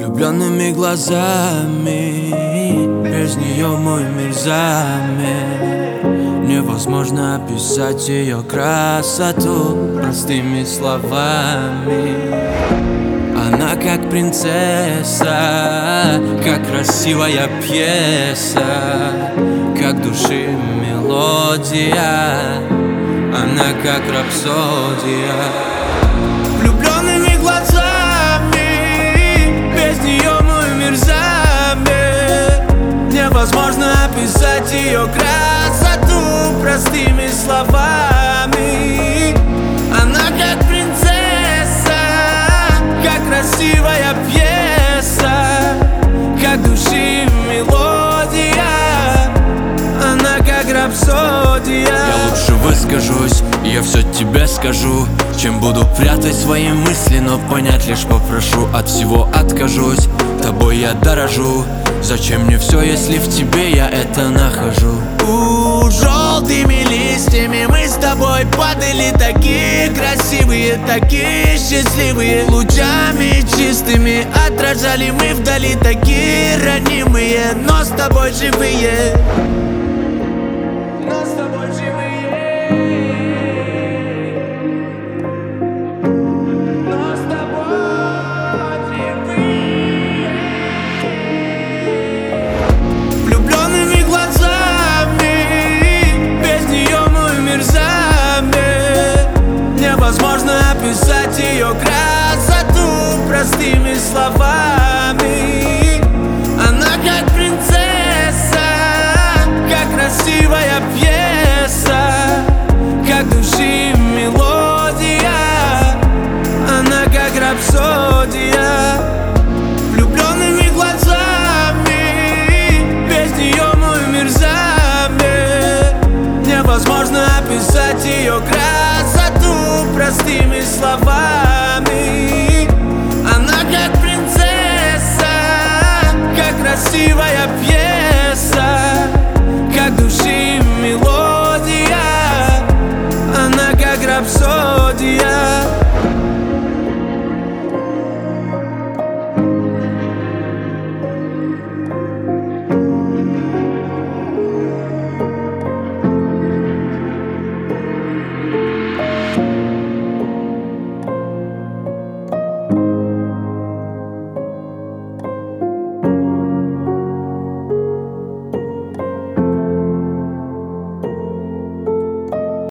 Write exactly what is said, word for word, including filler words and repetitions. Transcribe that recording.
влюбленными глазами, без нее мой мир замер. Невозможно описать ее красоту простыми словами. Она как принцесса, как красивая пьеса, как души мелодия. Она как рапсодия. Влюбленными глазами, без нее мой мир замер. Невозможно описать ее красоту простыми словами. Она как принцесса, как красивая пьеса, как души мелодия. Она как рапсодия. Я лучше выскажусь, я все тебе скажу, чем буду прятать свои мысли, но понять лишь попрошу. От всего откажусь, тобой я дорожу. Зачем мне все, если в тебе я это нахожу? У, желтыми листьями мы с тобой падали, такие красивые, такие счастливые. Лучами чистыми отражали мы вдали, такие ранимые, но с тобой живые. Но с тобой живые. Но с тобой живые. Влюбленными глазами, без нее мой мир замер. Невозможно описать ее красоту простыми словами.